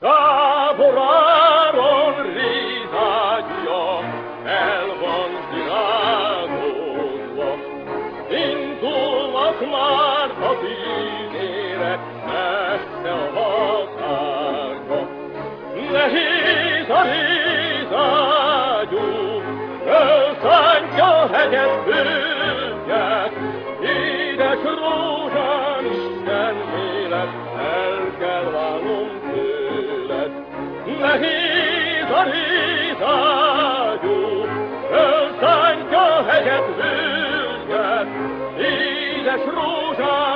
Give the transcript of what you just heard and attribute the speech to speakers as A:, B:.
A: Táboráron rézágyja el van virágozva, indulnak már a bűnére, messze a határba. Nehéz a rézágyú, elszántja hegyet, bőgyet, édes rózsám, Isten élet, el kell válnom tőled. Nehéz a rézágyú, elszántja hegyet, bőgyet, édes rózsám,